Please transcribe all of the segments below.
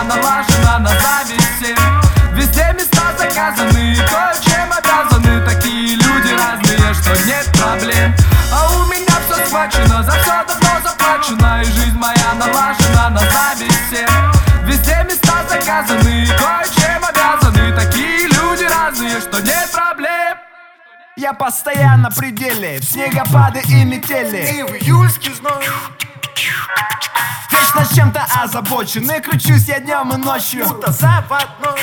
налажена на зависть всем. Везде места заказаны, кое-чем обязаны. Такие люди разные, что нет проблем. А у меня все схвачено, за все давно заплачено. И жизнь моя налажена на зависть всем. Везде места заказаны, кое-чем обязаны. Такие люди разные, что нет проблем. Я постоянно при деле, в снегопады и метели, И в июльский зной. вечно с чем-то озабочен, и кручусь я днем и ночью, Будто заводной.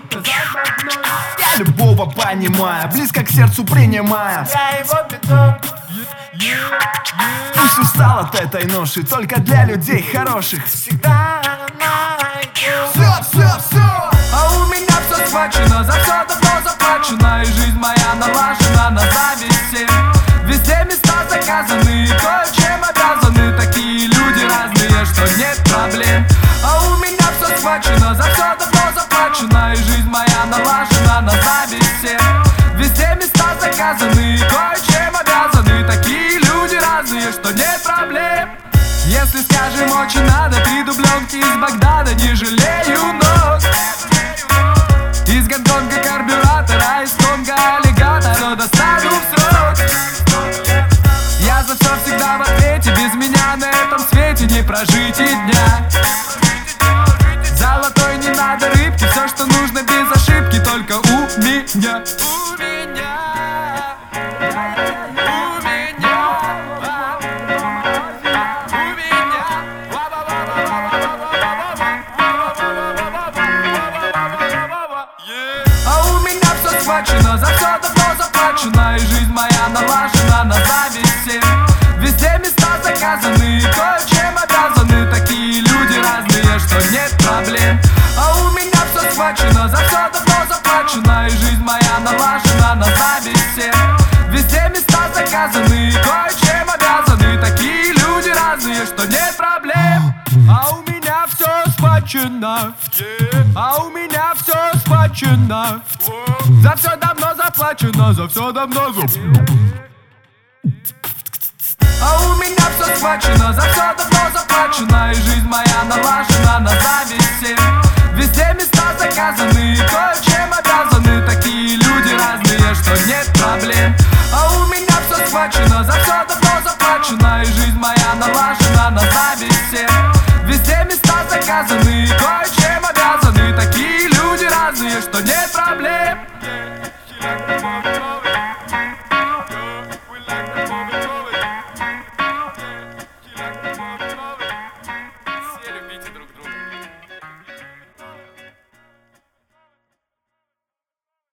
я любого понимаю, близко к сердцу принимая. Я его бедом. Пусть устал от этой ноши, только для людей хороших. Всегда найду. Все. А у меня все схвачено, за все давно заплачено. И жизнь моя налажена на зависть всем. Везде места заказаны, кое-чем обязаны. Такие люди разные, что нет проблем. А у меня все схвачено, за все давно заплачено. И жизнь моя налажена на зависть всем. Везде места заказаны, кое-чем обязаны. Такие люди разные, что нет проблем. Если, скажем, очень надо, 3 дубленки из Багдада, не жалею ног. Из Гонконга карбюратор, а из Конго аллигатор, все достану в срок. Я за все всегда в ответе, без меня на этом свете не прожить и дня. Золотой не надо рыбки, все, что нужно без ошибки, только у меня. За все давно заплачено, и жизнь моя налажена на зависть всем. Везде места заказаны, кое-чем обязаны. Такие люди разные, что нет проблем. А у меня все схвачено, за все давно заплачено, и жизнь моя налажена на зависть всем. Везде места заказаны, кое-чем обязаны. Такие люди разные, что нет проблем. А у меня все схвачено, а у меня все схвачено. За все давно заплачено, за все давно заплачено. А у меня все схвачено, за все давно заплачено. И жизнь моя налажена на зависть всем. Везде места заказаны, кое-чем обязаны. Такие люди разные, что нет проблем. А у меня все схвачено, за все давно заплачено. И жизнь моя налажена на зависть всем. Везде места заказаны, кое-чем